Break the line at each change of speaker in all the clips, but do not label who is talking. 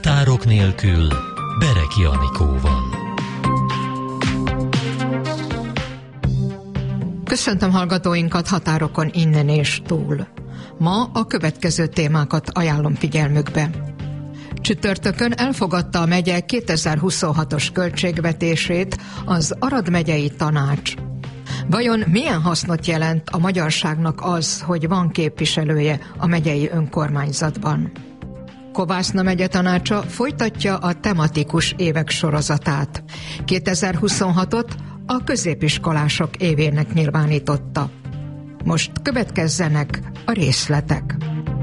Határok nélkül Bereki Anikóval.
Köszöntöm hallgatóinkat határokon innen és túl. Ma a következő témákat ajánlom figyelmükbe. Csütörtökön elfogadta a megye 2026-os költségvetését az Arad megyei tanács. Vajon milyen hasznot jelent a magyarságnak az, hogy van képviselője a megyei önkormányzatban? Kovászna megye tanácsa folytatja a tematikus évek sorozatát. 2026-ot a középiskolások évének nyilvánította. Most következzenek a részletek.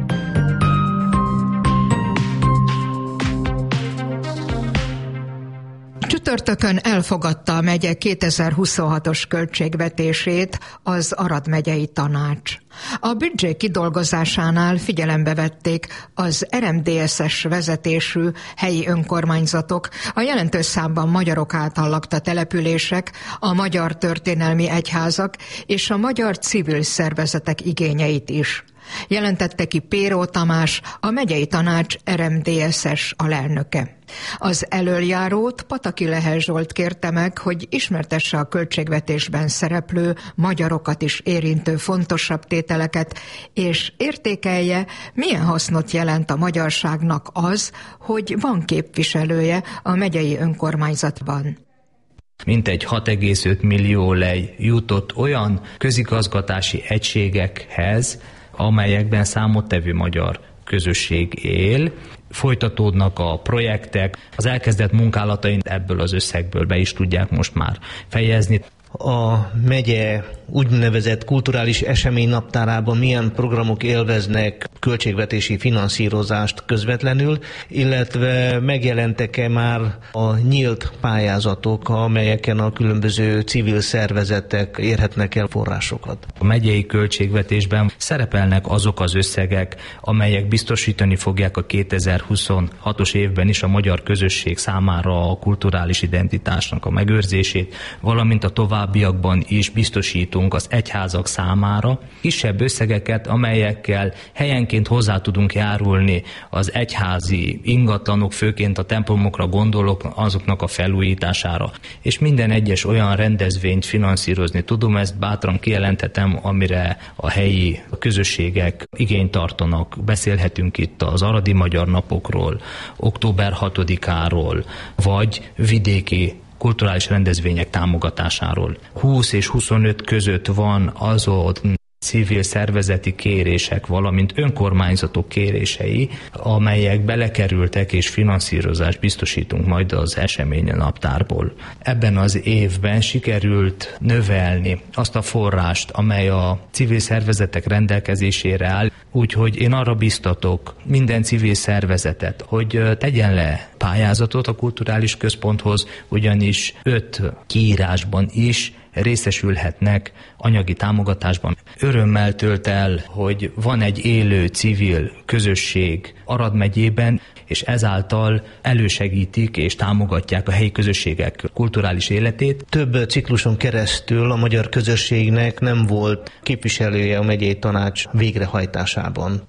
Csütörtökön elfogadta a megye 2026-os költségvetését az Arad megyei tanács. A büdzsé kidolgozásánál figyelembe vették az RMDSZ-es vezetésű helyi önkormányzatok, a jelentős számban magyarok által lakta települések, a magyar történelmi egyházak és a magyar civil szervezetek igényeit is. Jelentette ki Péró Tamás, a megyei tanács RMDSZ-es alelnöke. Az elöljárót Pataki Lehel Zsolt kérte meg, hogy ismertesse a költségvetésben szereplő, magyarokat is érintő fontosabb tételeket, és értékelje, milyen hasznot jelent a magyarságnak az, hogy van képviselője a megyei önkormányzatban.
Mintegy 6,5 millió lej jutott olyan közigazgatási egységekhez, amelyekben számottevő magyar közösség él. Folytatódnak a projektek, az elkezdett munkálatait ebből az összegből be is tudják most már fejezni.
A megye úgynevezett kulturális eseménynaptárában milyen programok élveznek költségvetési finanszírozást közvetlenül, illetve megjelentek-e már a nyílt pályázatok, amelyeken a különböző civil szervezetek érhetnek el forrásokat?
A megyei költségvetésben szerepelnek azok az összegek, amelyek biztosítani fogják a 2026-os évben is a magyar közösség számára a kulturális identitásnak a megőrzését, valamint a továbbiakban is biztosítunk az egyházak számára kisebb összegeket, amelyekkel helyenként hozzá tudunk járulni az egyházi ingatlanok, főként a templomokra gondolok, azoknak a felújítására. És minden egyes olyan rendezvényt finanszírozni tudom, ezt bátran kijelenthetem, amire a helyi közösségek igényt tartanak. Beszélhetünk itt az Aradi Magyar Napokról, október 6-áról, vagy vidéki kulturális rendezvények támogatásáról. 20 és 25 között van azon civil szervezeti kérések, valamint önkormányzatok kérései, amelyek belekerültek, és finanszírozást biztosítunk majd az eseményen naptárból. Ebben az évben sikerült növelni azt a forrást, amely a civil szervezetek rendelkezésére áll, úgyhogy én arra biztatok minden civil szervezetet, hogy tegyen le pályázatot a kulturális központhoz, ugyanis 5 kiírásban is részesülhetnek anyagi támogatásban. Örömmel tölt el, hogy van egy élő civil közösség Arad megyében, és ezáltal elősegítik és támogatják a helyi közösségek kulturális életét.
Több cikluson keresztül a magyar közösségnek nem volt képviselője a megyei tanács végrehajtásában.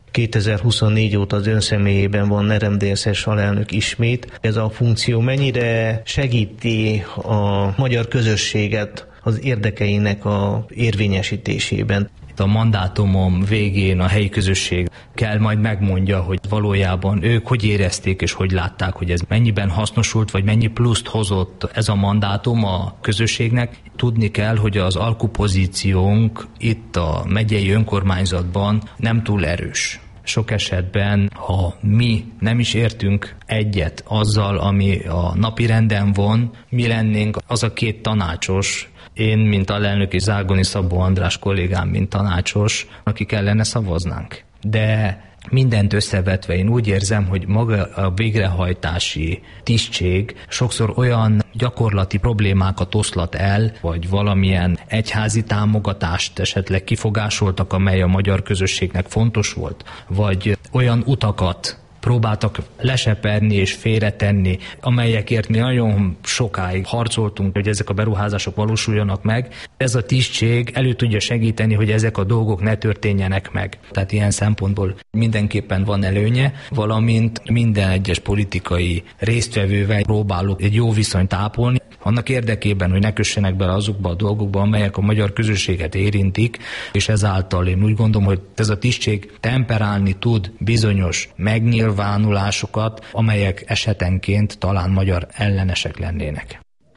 2024 óta az ön személyében van RMDSZ-es alelnök ismét. Ez a funkció mennyire segíti a magyar közösséget az érdekeinek a érvényesítésében?
A mandátumom végén a helyi közösség kell majd megmondja, hogy valójában ők hogy érezték és hogy látták, hogy ez mennyiben hasznosult, vagy mennyi pluszt hozott ez a mandátum a közösségnek. Tudni kell, hogy az alkupozíciónk itt a megyei önkormányzatban nem túl erős. Sok esetben, ha mi nem is értünk egyet azzal, ami a napirenden van, mi lennénk az a 2 tanácsos, én, mint alelnök, és Zágoni Szabó András kollégám, mint tanácsos, akik ellene szavaznánk. De mindent összevetve én úgy érzem, hogy maga a végrehajtási tisztség sokszor olyan gyakorlati problémákat oszlat el, vagy valamilyen egyházi támogatást esetleg kifogásoltak, amely a magyar közösségnek fontos volt, vagy olyan utakat próbáltak leseperni és félretenni, amelyekért mi nagyon sokáig harcoltunk, hogy ezek a beruházások valósuljanak meg. Ez a tisztség elő tudja segíteni, hogy ezek a dolgok ne történjenek meg. Tehát ilyen szempontból mindenképpen van előnye, valamint minden egyes politikai résztvevővel próbálok egy jó viszonyt ápolni, annak érdekében, hogy ne kössenek bele azokba a dolgokba, amelyek a magyar közösséget érintik, és ezáltal én úgy gondolom, hogy ez a tisztség temperálni tud bizonyos megnyilvánulásokat, amelyek esetenként talán magyar ellenesek lennének.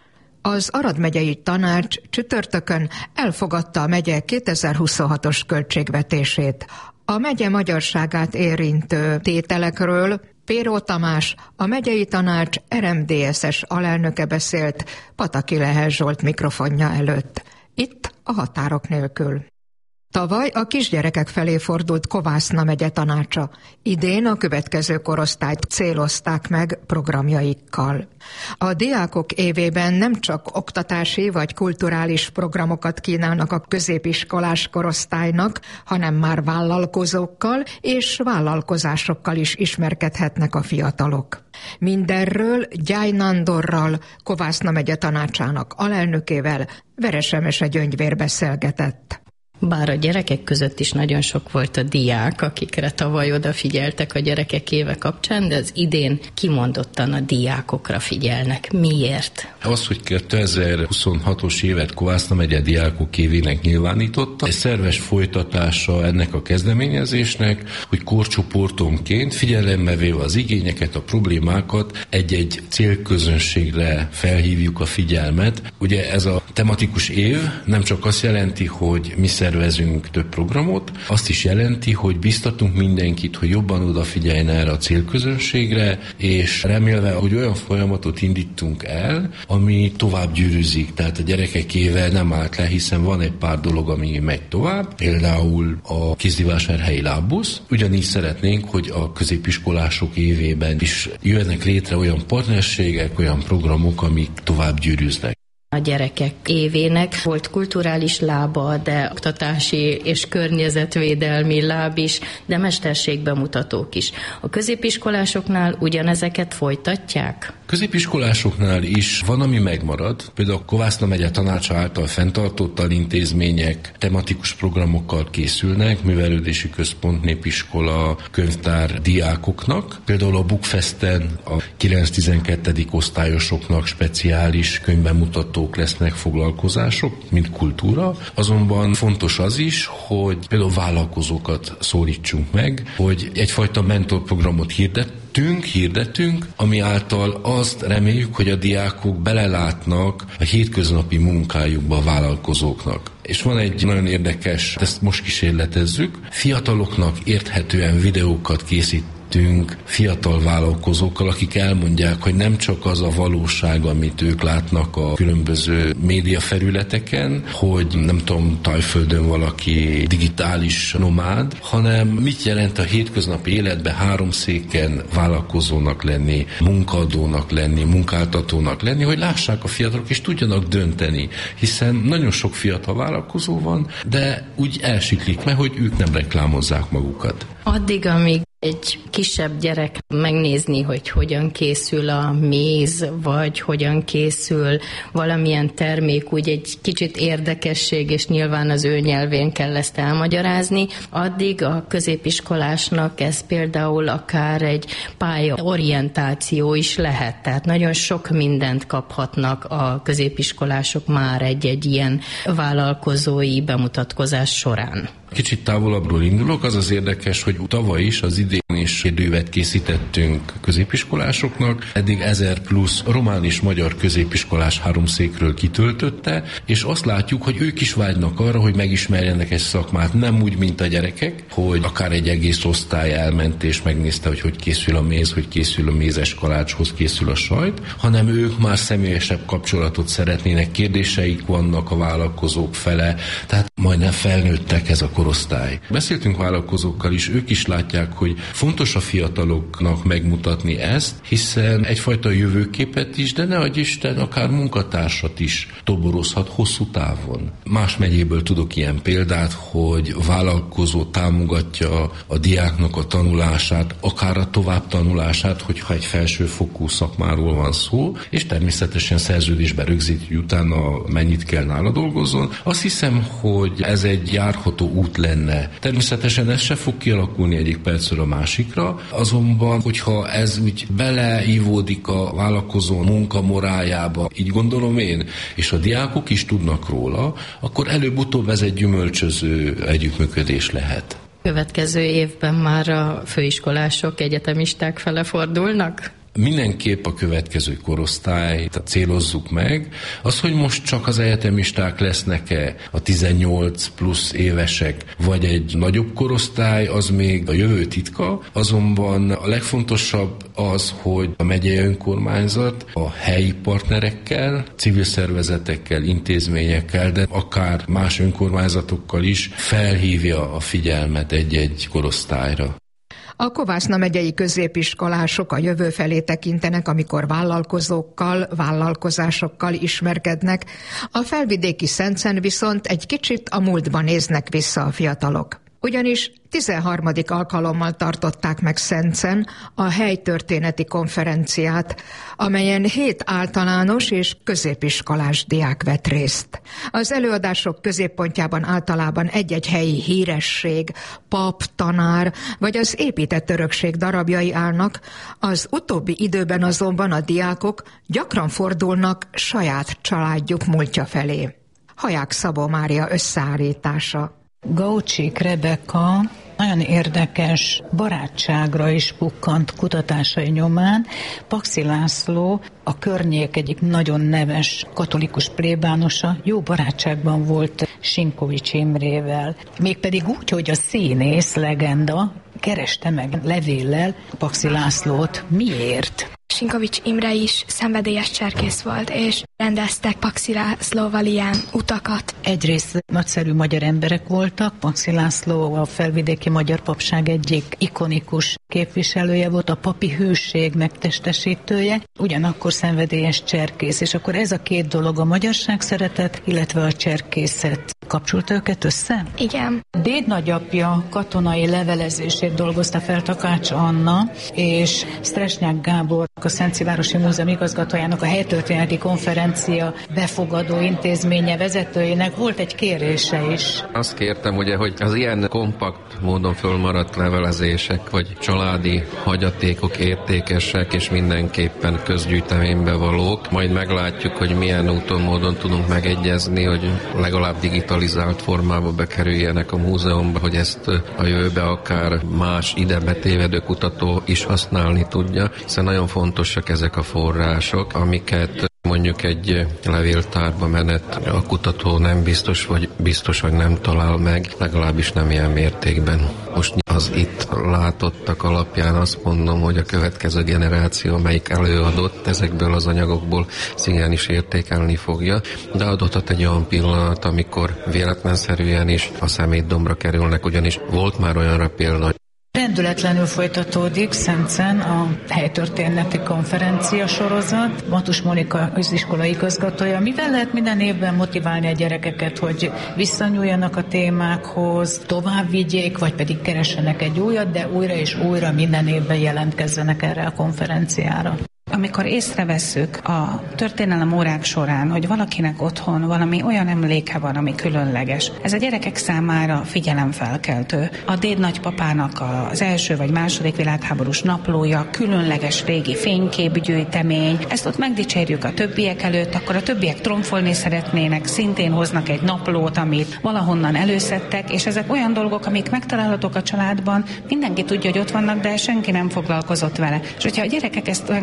Az Arad megyei tanács csütörtökön elfogadta a megye 2026-os költségvetését. A megye magyarságát érintő tételekről Péró Tamás, a megyei tanács RMDSZ-es alelnöke beszélt Pataki Lehel Zsolt mikrofonja előtt. Itt a Határok nélkül. Tavaly a kisgyerekek felé fordult Kovászna megye tanácsa. Idén a következő korosztályt célozták meg programjaikkal. A diákok évében nem csak oktatási vagy kulturális programokat kínálnak a középiskolás korosztálynak, hanem már vállalkozókkal és vállalkozásokkal is ismerkedhetnek a fiatalok. Mindenről Gyály Nándorral, Kovászna megye tanácsának alelnökével Veresemese Gyöngyvér beszélgetett.
Bár a gyerekek között is nagyon sok volt a diák, akikre tavaly odafigyeltek a gyerekek éve kapcsán, de az idén kimondottan a diákokra figyelnek. Miért?
Az, hogy 2026-os évet Kovászna megye diákok évének nyilvánította, egy szerves folytatása ennek a kezdeményezésnek, hogy korcsoportonként figyelembe véve az igényeket, a problémákat egy-egy célközönségre felhívjuk a figyelmet. Ugye ez a tematikus év nem csak azt jelenti, hogy mi szervezünk több programot, azt is jelenti, hogy biztatunk mindenkit, hogy jobban odafigyeljen erre a célközönségre, és remélve, hogy olyan folyamatot indítunk el, ami tovább gyűrűzik. Tehát a gyerekek éve nem állt le, hiszen van egy pár dolog, ami megy tovább, például a Kézdivásárhelyi lábbusz. Ugyanígy szeretnénk, hogy a középiskolások évében is jönnek létre olyan partnerségek, olyan programok, amik tovább gyűrűznek.
A gyerekek évének volt kulturális lába, de oktatási és környezetvédelmi láb is, de mesterségbemutatók is. A középiskolásoknál ugyanezeket folytatják?
Középiskolásoknál is van, ami megmarad. Például a Kovászna megye tanácsa által fenntartott intézmények tematikus programokkal készülnek, művelődési központ, népiskola, könyvtár diákoknak. Például a Bookfesten a 9-12. osztályosoknak speciális könyvbemutatók lesznek, foglalkozások, mint kultúra. Azonban fontos az is, hogy például vállalkozókat szólítsunk meg, hogy egyfajta mentorprogramot hirdetünk, ami által azt reméljük, hogy a diákok belelátnak a hétköznapi munkájukba a vállalkozóknak. És van egy nagyon érdekes, ezt most kísérletezzük, fiataloknak érthetően videókat készítünk fiatal vállalkozókkal, akik elmondják, hogy nem csak az a valóság, amit ők látnak a különböző médiafelületeken, hogy nem tudom, Tajföldön valaki digitális nomád, hanem mit jelent a hétköznapi életben háromszéken vállalkozónak lenni, munkaadónak lenni, munkáltatónak lenni, hogy lássák a fiatalok és tudjanak dönteni, hiszen nagyon sok fiatal vállalkozó van, de úgy elsiklik meg, hogy ők nem reklámozzák magukat.
Addig, amíg egy kisebb gyerek megnézni, hogy hogyan készül a méz, vagy hogyan készül valamilyen termék, úgy egy kicsit érdekesség, és nyilván az ő nyelvén kell ezt elmagyarázni, addig a középiskolásnak ez például akár egy pályaorientáció is lehet. Tehát nagyon sok mindent kaphatnak a középiskolások már egy ilyen vállalkozói bemutatkozás során.
Kicsit távolabbról indulok, az az érdekes, hogy tavaly is, az idén is kérdőívet készítettünk középiskolásoknak, eddig 1000 plusz román és magyar középiskolás háromszékről kitöltötte, és azt látjuk, hogy ők is vágynak arra, hogy megismerjenek egy szakmát, nem úgy, mint a gyerekek, hogy akár egy egész osztály elment és megnézte, hogy készül a méz, hogy készül a mézes kalácshoz készül a sajt, hanem ők már személyesebb kapcsolatot szeretnének, kérdéseik vannak a vállalkozók fele, tehát majdnem felnőttek ez a korosztály. Beszéltünk vállalkozókkal is, ők is látják, hogy fontos a fiataloknak megmutatni ezt, hiszen egyfajta jövőképet is, de ne adj Isten, akár munkatársat is toborozhat hosszú távon. Más megyéből tudok ilyen példát, hogy vállalkozó támogatja a diáknak a tanulását, akár a továbbtanulását, hogyha egy felsőfokú szakmáról van szó, és természetesen szerződésben rögzíti, hogy utána mennyit kell nála dolgozzon. Azt hiszem, hogy ez egy járható út lenne. Természetesen ez se fog kialakulni egyik percről a másikra, azonban, hogyha ez úgy beleívódik a vállalkozó munkamoráljába, így gondolom én, és a diákok is tudnak róla, akkor előbb-utóbb ez egy gyümölcsöző együttműködés lehet.
Következő évben már a főiskolások, egyetemisták fele fordulnak?
Mindenképp a következő korosztályt célozzuk meg. Az, hogy most csak az egyetemisták lesznek-e, a 18 plusz évesek, vagy egy nagyobb korosztály, az még a jövő titka. Azonban a legfontosabb az, hogy a megyei önkormányzat a helyi partnerekkel, civil szervezetekkel, intézményekkel, de akár más önkormányzatokkal is felhívja a figyelmet egy-egy korosztályra.
A Kovászna megyei középiskolások a jövő felé tekintenek, amikor vállalkozókkal, vállalkozásokkal ismerkednek, a felvidéki Szencen viszont egy kicsit a múltba néznek vissza a fiatalok. Ugyanis 13. alkalommal tartották meg Szencen a helytörténeti konferenciát, amelyen 7 általános és középiskolás diák vett részt. Az előadások középpontjában általában egy-egy helyi híresség, pap, tanár vagy az épített örökség darabjai állnak, az utóbbi időben azonban a diákok gyakran fordulnak saját családjuk múltja felé. Haják Szabó Mária összeállítása.
Gaucsik Rebeka nagyon érdekes barátságra is pukkant kutatásai nyomán. Paksi László, a környék egyik nagyon neves katolikus plébánosa, jó barátságban volt Sinkovics Imrével. Mégpedig úgy, hogy a színész legenda kereste meg levéllel Paksi Lászlót. Miért?
Sinkovics Imre is szenvedélyes cserkész volt, és rendeztek Paksi Lászlóval ilyen utakat.
Egyrészt nagyszerű magyar emberek voltak, Paksi László a felvidéki magyar papság egyik ikonikus képviselője volt, a papi hűség megtestesítője, ugyanakkor szenvedélyes cserkész, és akkor ez a két dolog, a magyarság szeretet, illetve a cserkészet kapcsolta őket össze?
Igen.
Déd nagyapja katonai levelezését dolgozta fel Takács Anna, és Sztresnyák Gábor, a Szentsivárosi Múzeum igazgatójának, a helytörténeti konferencia befogadó intézménye vezetőjének volt egy kérése is.
Azt kértem, ugye, hogy az ilyen kompakt módon fölmaradt levelezések, vagy családi hagyatékok értékesek, és mindenképpen közgyűjteménybe valók. Majd meglátjuk, hogy milyen úton, módon tudunk megegyezni, hogy legalább digitalizált formába bekerüljenek a múzeumba, hogy ezt a jövőbe akár más ide betévedő kutató is használni tudja, hiszen nagyon fontosak ezek a források, amiket mondjuk egy levéltárba menet a kutató nem biztos, vagy biztos, hogy nem talál meg, legalábbis nem ilyen mértékben. Most az itt látottak alapján azt mondom, hogy a következő generáció, melyik előadott ezekből az anyagokból, színen is értékelni fogja, de adottat egy olyan pillanat, amikor véletlenszerűen is a szemétdombra kerülnek, ugyanis volt már olyanra példa.
Rendületlenül folytatódik Szencen a helytörténeti konferencia sorozat. Matus Monika köziskola igazgatója. Mivel lehet minden évben motiválni a gyerekeket, hogy visszanyúljanak a témákhoz, tovább vigyék, vagy pedig keressenek egy újat, de újra és újra minden évben jelentkezzenek erre a konferenciára?
Amikor észrevesszük a történelem órák során, hogy valakinek otthon valami olyan emléke van, ami különleges, ez a gyerekek számára figyelemfelkeltő. A déd nagypapának az első vagy második világháborús naplója, különleges régi fényképgyűjtemény, ezt ott megdicsérjük a többiek előtt, akkor a többiek tromfolni szeretnének, szintén hoznak egy naplót, amit valahonnan előszedtek, és ezek olyan dolgok, amik megtalálhatók a családban, mindenki tudja, hogy ott vannak, de senki nem foglalkozott vele. És hogyha a gyerekek ezt olyan különleges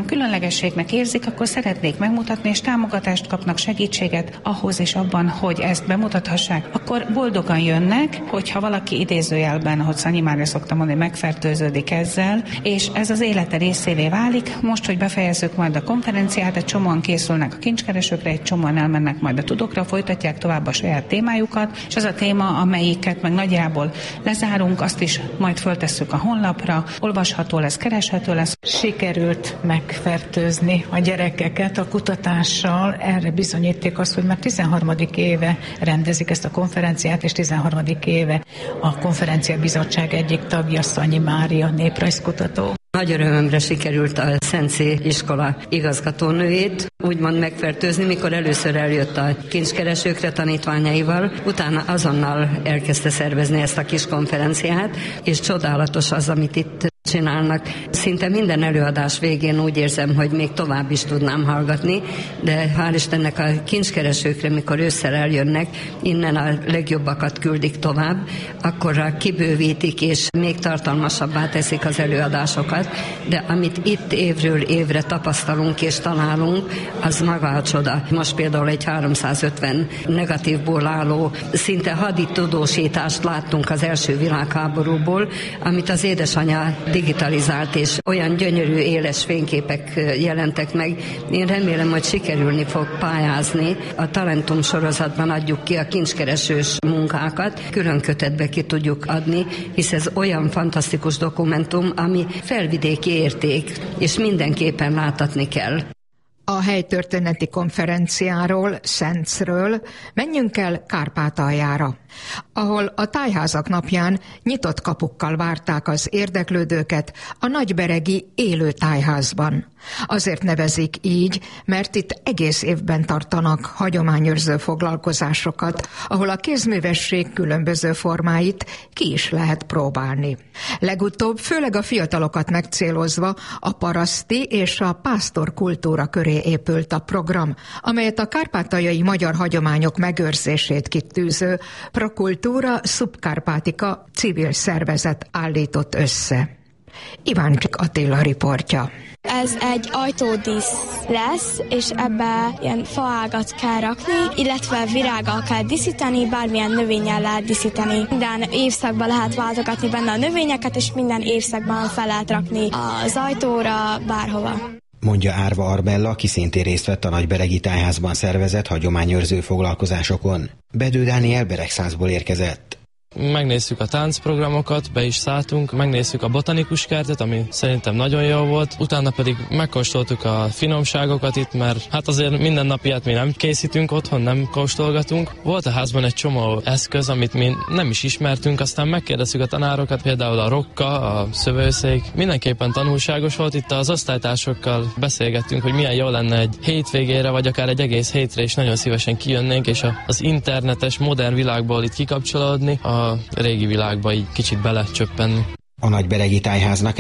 különlegességnek érzik, akkor szeretnék megmutatni, és támogatást kapnak, segítséget ahhoz és abban, hogy ezt bemutathassák, akkor boldogan jönnek, hogyha valaki idézőjelben, ahogy Szanyi Mária szokta mondani, megfertőződik ezzel, és ez az élete részévé válik. Most, hogy befejezzük majd a konferenciát, egy csomóan készülnek a kincskeresőkre, egy csomóan elmennek majd a tudókra, folytatják tovább a saját témájukat, és az a téma, amelyiket meg nagyjából lezárunk, azt is majd föltesszük a honlapra, olvasható lesz, kereshető lesz.
Sikerült megfertőzni a gyerekeket a kutatással, erre bizonyíték az, hogy már 13. éve rendezik ezt a konferenciát, és 13. éve a konferencia bizottság egyik tagja, Szanyi Mária, néprajzkutató.
Nagy örömömre sikerült a Szenci iskola igazgatónőjét úgymond megfertőzni, mikor először eljött a kincskeresőkre tanítványaival, utána azonnal elkezdte szervezni ezt a kis konferenciát, és csodálatos az, amit itt csinálnak. Szinte minden előadás végén úgy érzem, hogy még tovább is tudnám hallgatni, de hál' Istennek a kincskeresőkre, mikor ősszel eljönnek, innen a legjobbakat küldik tovább, akkorra kibővítik és még tartalmasabbá teszik az előadásokat, de amit itt évről évre tapasztalunk és találunk, az maga a csoda. Most például egy 350 negatívból álló, szinte haditudósítást láttunk az első világháborúból, amit az édesanyja digitalizált, és olyan gyönyörű, éles fényképek jelentek meg. Én remélem, hogy sikerülni fog pályázni. A Talentum sorozatban adjuk ki a kincskeresős munkákat, külön kötetbe ki tudjuk adni, hisz ez olyan fantasztikus dokumentum, ami felvidéki érték, és mindenképpen láthatni kell.
A helytörténeti konferenciáról, Szencről menjünk el Kárpátaljára, ahol a tájházak napján nyitott kapukkal várták az érdeklődőket a nagyberegi élő tájházban. Azért nevezik így, mert itt egész évben tartanak hagyományőrző foglalkozásokat, ahol a kézművesség különböző formáit ki is lehet próbálni. Legutóbb főleg a fiatalokat megcélozva a paraszti és a pásztor kultúra köré épült a program, amelyet a kárpátaljai magyar hagyományok megőrzését kitűző Prokultúra Subcarpatica civil szervezet állított össze. Iváncsik Attila riportja.
Ez egy ajtódísz lesz, és ebbe ilyen faágat kell rakni, illetve virággal kell díszíteni, bármilyen növényel lehet díszíteni. Minden évszakban lehet váltogatni benne a növényeket, és minden évszakban fel lehet rakni az ajtóra, bárhova.
Mondja Árva Arbella, aki szintén részt vett a nagyberegi tájházban szervezett hagyományőrző foglalkozásokon. Bedő Dániel Beregszászból érkezett.
Megnéztük a táncprogramokat, be is szálltunk, megnéztük a botanikus kertet, ami szerintem nagyon jó volt, utána pedig megkóstoltuk a finomságokat itt, mert hát azért minden nap ilyet mi nem készítünk otthon, nem kóstolgatunk. Volt a házban egy csomó eszköz, amit mi nem is ismertünk, aztán megkérdeztük a tanárokat, például a rokka, a szövőszék. Mindenképpen tanulságos volt, itt az osztálytársokkal beszélgettünk, hogy milyen jó lenne egy hétvégére, vagy akár egy egész hétre is nagyon szívesen kijönnénk, és az internetes, modern világból itt kikapcsolódni, a régi világba így kicsit belecsöppenni.
A nagyberegi tájháznak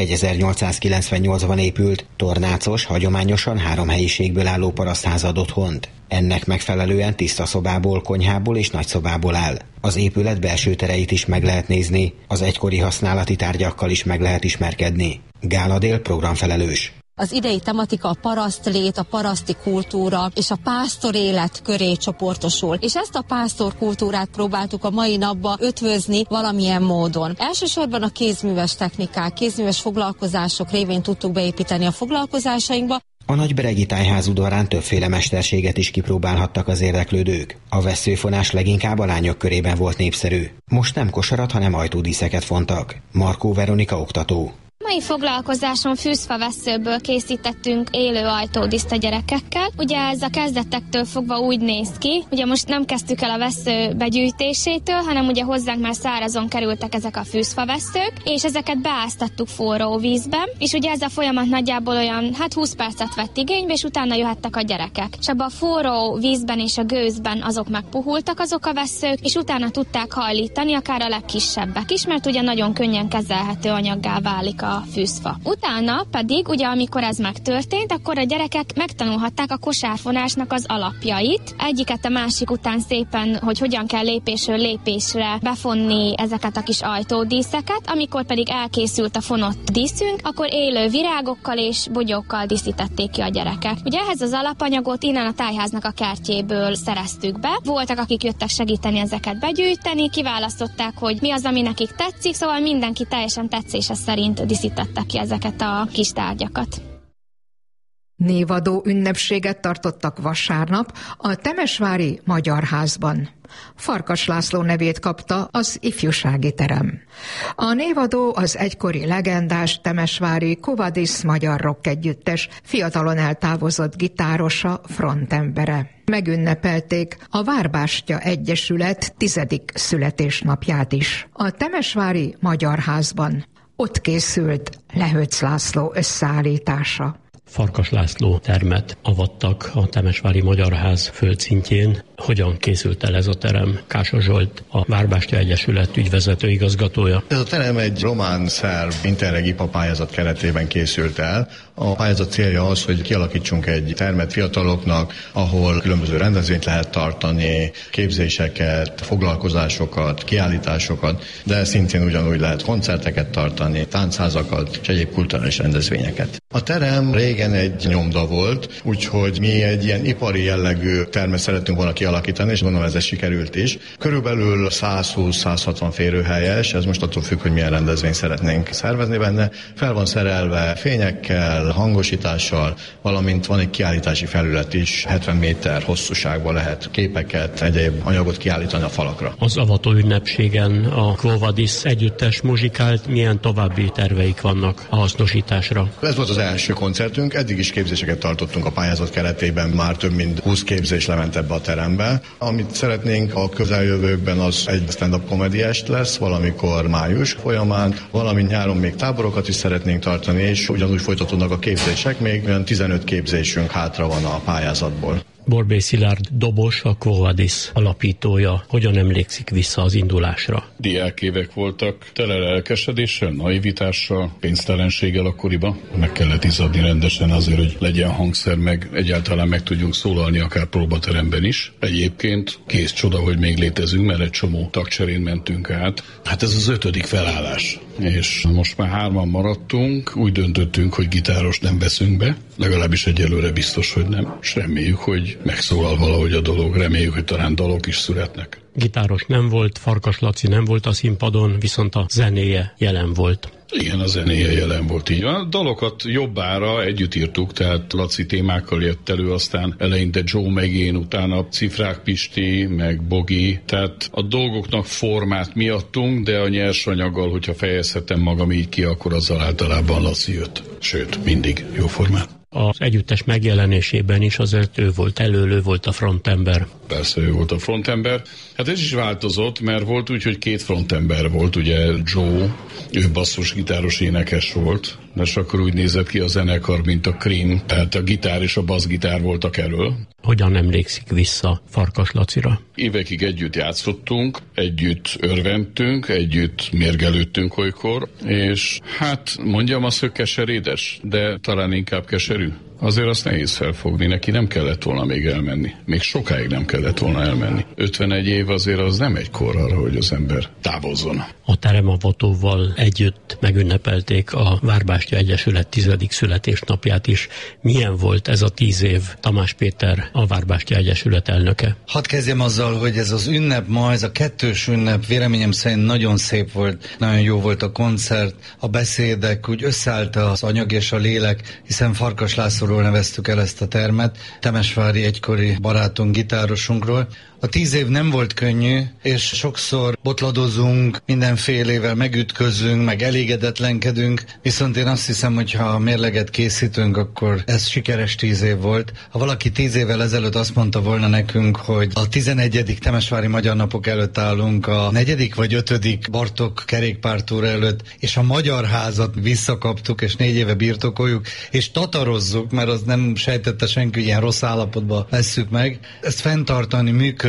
1898-ban épült, tornácos, hagyományosan 3 helyiségből álló parasztház ad otthont. Ennek megfelelően tiszta szobából, konyhából és nagyszobából áll. Az épület belső tereit is meg lehet nézni, az egykori használati tárgyakkal is meg lehet ismerkedni. Gála Dél programfelelős.
Az idei tematika a parasztlét, a paraszti kultúra és a pásztor élet köré csoportosul. És ezt a pásztor kultúrát próbáltuk a mai napba ötvözni valamilyen módon. Elsősorban a kézműves technikák, kézműves foglalkozások révén tudtuk beépíteni a foglalkozásainkba.
A nagyberegi tájház udvarán többféle mesterséget is kipróbálhattak az érdeklődők. A vesszőfonás leginkább a lányok körében volt népszerű. Most nem kosarat, hanem ajtódíszeket fontak. Markó Veronika oktató.
Mai foglalkozáson fűzfavesszőből készítettünk élő ajtódíszt a gyerekekkel. Ugye ez a kezdetektől fogva úgy néz ki, ugye most nem kezdtük el a vessző begyűjtésétől, hanem ugye hozzánk már szárazon kerültek ezek a fűzfavesszők, és ezeket beáztattuk forró vízbe, és ugye ez a folyamat nagyjából olyan 20 percet vett igénybe, és utána jöhettek a gyerekek. És abban a forró vízben és a gőzben azok megpuhultak azok a vesszők, és utána tudták hajlítani akár a legkisebbek is, mert ugye nagyon könnyen kezelhető anyaggá válik a a fűzfa. Utána pedig, ugye amikor ez megtörtént, akkor a gyerekek megtanulhatták a kosárfonásnak az alapjait. Egyiket a másik után szépen, hogy hogyan kell lépésről lépésre befonni ezeket a kis ajtódíszeket, amikor pedig elkészült a fonott díszünk, akkor élő virágokkal és bogyókkal díszítették ki a gyerekek. Ugye ehhez az alapanyagot innen a tájháznak a kertjéből szereztük be. Voltak, akik jöttek segíteni ezeket begyűjteni, kiválasztották, hogy mi az, ami nekik tetszik, szóval mindenki teljesen tetszése szerint díszítette ki ezeket a kis tárgyakat.
Névadó ünnepséget tartottak vasárnap a temesvári Magyar Házban. Farkas László nevét kapta az ifjúsági terem. A névadó az egykori legendás temesvári Kovadis magyar rock együttes fiatalon eltávozott gitárosa, frontembere. Megünnepelték a Várbástya Egyesület 10. születésnapját is. A temesvári Magyar Házban ott készült Lehőc László összeállítása.
Farkas László termet avattak a Temesvári Magyar Ház földszintjén. Hogyan készült el ez a terem? Kása Zsolt, a Várbástya Egyesület ügyvezető igazgatója.
Ez a terem egy román-szerb interreg IPA pályázat keretében készült el. A pályázat célja az, hogy kialakítsunk egy termet fiataloknak, ahol különböző rendezvényt lehet tartani, képzéseket, foglalkozásokat, kiállításokat, de szintén ugyanúgy lehet koncerteket tartani, táncházakat és egyéb kulturális rendezvényeket. A terem régen egy nyomda volt, úgyhogy mi egy ilyen ipari jellegű termet szerettünk volna kialakítani, és gondolom ez sikerült is. Körülbelül 120-160 férőhelyes, ez most attól függ, hogy milyen rendezvényt szeretnénk szervezni benne. Fel van szerelve fényekkel, hangosítással, valamint van egy kiállítási felület is, 70 méter hosszúságban lehet képeket, egyéb anyagot kiállítani a falakra.
Az avató ünnepségen a Kovadis együttes muzsikált, milyen további terveik vannak a hasznosításra?
Ez volt az első koncertünk, eddig is képzéseket tartottunk a pályázat keretében, már több mint 20 képzés lement ebbe a terembe. Amit szeretnénk a közeljövőkben, az egy stand-up komediest lesz, valamikor május folyamán, valamint nyáron még táborokat is szeretnénk tartani, és ugyanúgy folytatódnak a képzések, még olyan 15 képzésünk hátra van a pályázatból.
Borbély Szilárd dobos, a Kovadis alapítója. Hogyan emlékszik vissza az indulásra?
Diákévek voltak, tele lelkesedéssel, naivitással, pénztelenséggel akkoriban. Meg kellett izzadni rendesen azért, hogy legyen hangszer, meg egyáltalán meg tudjunk szólalni akár próbateremben is. Egyébként kész csoda, hogy még létezünk, mert egy csomó tagcserén mentünk át. Hát ez az 5. felállás. És most már 3-an maradtunk, úgy döntöttünk, hogy gitáros nem veszünk be, legalábbis egyelőre biztos, hogy nem. És reméljük, hogy megszólal valahogy a dolog, reméljük, hogy talán dalok is születnek.
Gitáros nem volt, Farkas Laci nem volt a színpadon, viszont a zenéje jelen volt.
Igen, a zenéje jelen volt, így van. A dalokat jobbára együtt írtuk, tehát Laci témákkal jött elő, aztán eleinte Joe meg én, utána Cifrák Pisti, meg Bogi, tehát a dolgoknak formát mi adtunk, de a nyersanyaggal, hogyha fejezhetem magam így ki, akkor azzal általában Laci jött. Sőt, mindig jó formát.
Az együttes megjelenésében is azért ő volt elő, volt a frontember.
Persze ő volt a frontember. Hát ez is változott, mert volt úgy, hogy 2 frontember volt, ugye Joe, ő basszusgitáros énekes volt, és akkor úgy nézett ki a zenekar, mint a Cream, tehát a gitár és a basszgitár voltak elől.
Hogyan emlékszik vissza Farkas Lacira?
Évekig együtt játszottunk, együtt örvendtünk, együtt mérgelődtünk olykor, és hát mondjam azt, hogy keserédes, de talán inkább keserű. Azért azt nehéz felfogni, neki nem kellett volna még elmenni. Még sokáig nem kellett volna elmenni. 51 év azért az nem egy kor arra, hogy az ember távozzon.
A teremavatóval együtt megünnepelték a Várbástya Egyesület 10. születésnapját is. Milyen volt ez a 10 év? Tamás Péter, a Várbástya Egyesület elnöke.
Hadd kezdjem azzal, hogy ez az ünnep ma, ez a 2. ünnep véleményem szerint nagyon szép volt, nagyon jó volt a koncert, a beszédek, úgy összeállt az anyag és a lélek, hiszen Farkas Lászlóról neveztük el ezt a termet, temesvári egykori barátunk, gitárosunkról. A 10 év nem volt könnyű, és sokszor botladozunk, mindenfélével megütközünk, meg elégedetlenkedünk, viszont én azt hiszem, hogy ha mérleget készítünk, akkor ez sikeres 10 év volt. Ha valaki 10 évvel ezelőtt azt mondta volna nekünk, hogy a 11. Temesvári Magyar Napok előtt állunk, a 4. vagy 5. Bartók kerékpártúra előtt, és a Magyar Házat visszakaptuk, és 4 éve birtokoljuk, és tatarozzuk, mert az nem sejtette senki, hogy ilyen rossz állapotban vesszük meg. Ezt fenntartani, működni,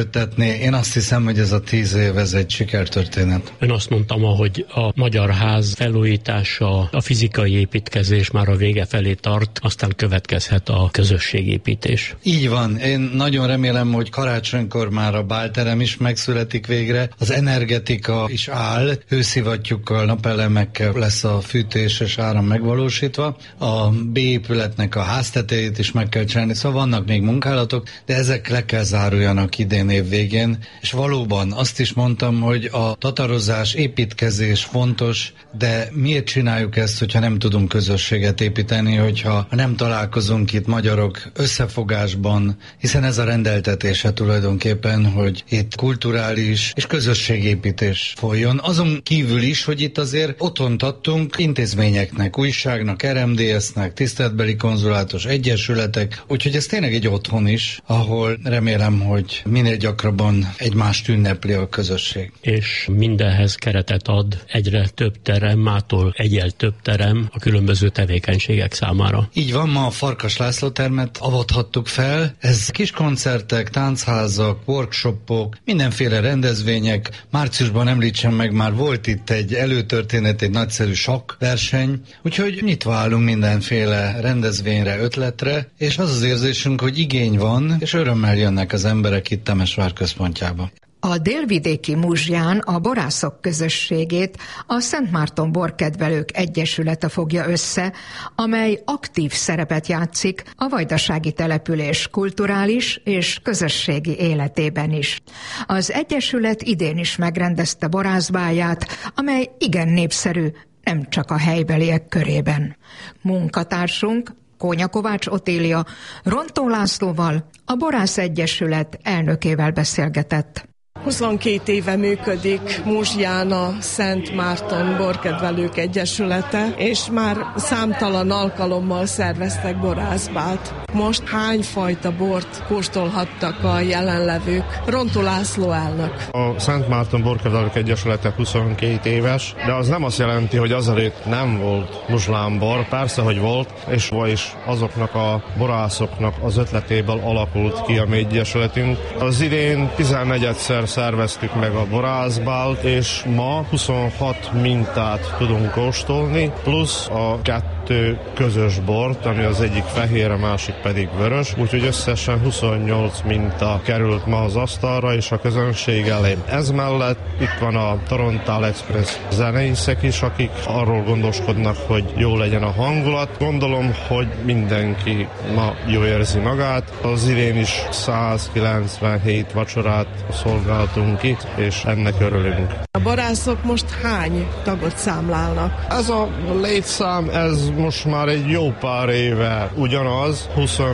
működtetni. Én azt hiszem, hogy ez a 10 év, ez egy sikertörténet.
Ön azt mondtam, hogy a Magyar Ház felújítása, a fizikai építkezés már a vége felé tart, aztán következhet a közösségépítés.
Így van. Én nagyon remélem, hogy karácsonykor már a bálterem is megszületik végre. Az energetika is áll. Hőszivattyúkkal, napelemekkel lesz a fűtés és áram megvalósítva. A B épületnek a háztetejét is meg kell csinálni, szóval vannak még munkálatok, de ezek le kell záruljanak idén év végén. És valóban azt is mondtam, hogy a tatarozás, építkezés fontos, de miért csináljuk ezt, hogyha nem tudunk közösséget építeni, hogyha nem találkozunk itt magyarok összefogásban, hiszen ez a rendeltetése tulajdonképpen, hogy itt kulturális és közösségépítés folyjon. Azon kívül is, hogy itt azért otthont adtunk intézményeknek, újságnak, RMDS-nek, tiszteletbeli konzulátus egyesületek, úgyhogy ez tényleg egy otthon is, ahol remélem, hogy minél gyakrabban egymást ünnepli a közösség.
És mindenhez keretet ad egyre több terem, mától egyel több terem a különböző tevékenységek számára.
Így van, ma a Farkas László termet avathattuk fel. Ez kis koncertek, táncházak, workshopok, mindenféle rendezvények. Márciusban említsem meg, már volt itt egy előtörténet, egy nagyszerű sakkverseny, úgyhogy nyitva állunk mindenféle rendezvényre, ötletre, és az az érzésünk, hogy igény van, és örömmel jönnek az emberek itt Temesvár központjába.
A Délvidéki Muzsján a borászok közösségét a Szent Márton Borkedvelők Egyesülete fogja össze, amely aktív szerepet játszik a vajdasági település kulturális és közösségi életében is. Az Egyesület idén is megrendezte borászbálját, amely igen népszerű, nem csak a helybeliek körében. Munkatársunk, Kónya Kovács Otília Rontó Lászlóval, a Borász Egyesület elnökével beszélgetett.
22 éve működik Muzsján a Szent Márton Borkedvelők Egyesülete, és már számtalan alkalommal szerveztek borászbált. Most hány fajta bort kóstolhattak a jelenlevők? Rontó László elnök.
A Szent Márton Borkedvelők Egyesülete 22 éves, de az nem azt jelenti, hogy azelőtt nem volt muzslán bor. Persze, hogy volt, és vagyis azoknak a borászoknak az ötletéből alakult ki a mi egyesületünk. Az idén 14-szer szerveztük meg a borászbált, és ma 26 mintát tudunk kóstolni, plusz a 2 közös bort, ami az egyik fehér, a másik pedig vörös, úgyhogy összesen 28 minta került ma az asztalra és a közönség elé. Ez mellett itt van a Torontál Express zenészek is, akik arról gondoskodnak, hogy jó legyen a hangulat. Gondolom, hogy mindenki ma jól érzi magát. Az idén is 197 vacsorát szolgáltunk itt, és ennek örülünk.
A borászok most hány tagot számlálnak?
Ez a létszám, ez most már egy jó pár éve ugyanaz,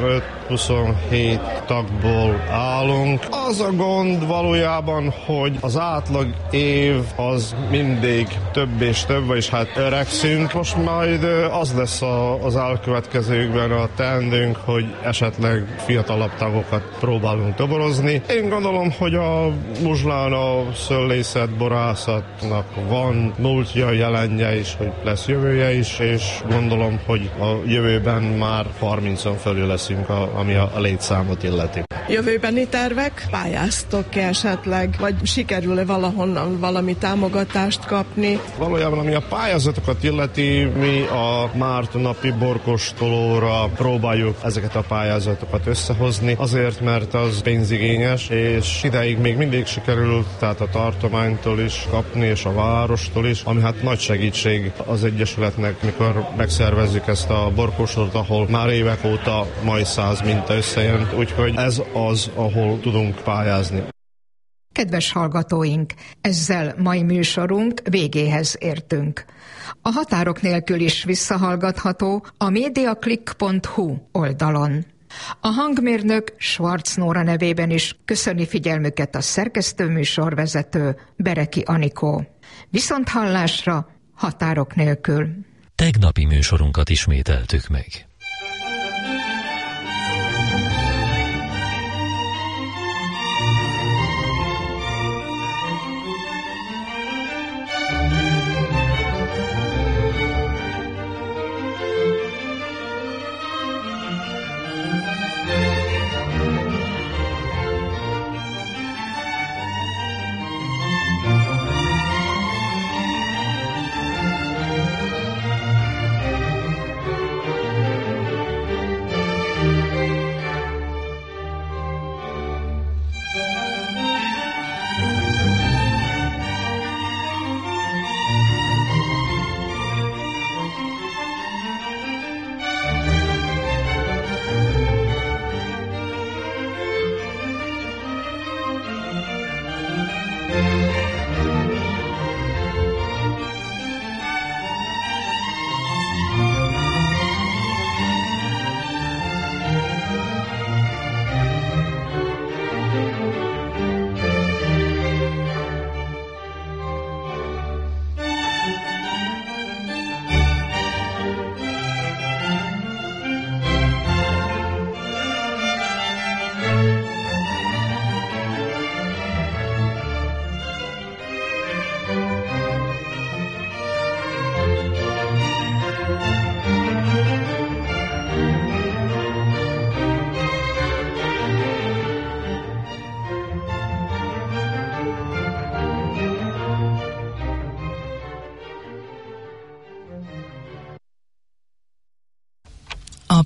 25-27 tagból állunk. Az a gond valójában, hogy az átlag év az mindig több és több, vagyis hát öregszünk. Most majd az lesz az elkövetkezőkben a teendőnk, hogy esetleg fiatalabb tagokat próbálunk toborozni. Én gondolom, hogy a Muzslán a szőlészet, borászatnak van múltja, jelenje is, hogy lesz jövője is, és gondolom, hogy a jövőben már 30-on fölül leszünk, ami a létszámot illeti.
Jövőbeni tervek? Pályáztok-e esetleg, vagy sikerül-e valahonnan valami támogatást kapni?
Valójában, ami a pályázatokat illeti, mi a mártonapi borkóstolóra próbáljuk ezeket a pályázatokat összehozni, azért, mert az pénzigényes, és ideig még mindig sikerült, tehát a tartománytól is kapni, és a várostól is, ami hát nagy segítség az Egyesületnek, mikor megszervezzük ezt a borkóstolót, ahol már évek óta majd 100 minta összejön, úgyhogy ez az, ahol tudunk pályázni.
Kedves hallgatóink, ezzel mai műsorunk végéhez értünk. A határok nélkül is visszahallgatható a mediaclick.hu oldalon. A hangmérnök Schwarz Nóra nevében is köszöni figyelmüket a szerkesztőműsorvezető Bereki Anikó. Viszonthallásra, határok nélkül.
Tegnapi műsorunkat ismételtük meg.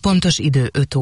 pontos idő 5 óra.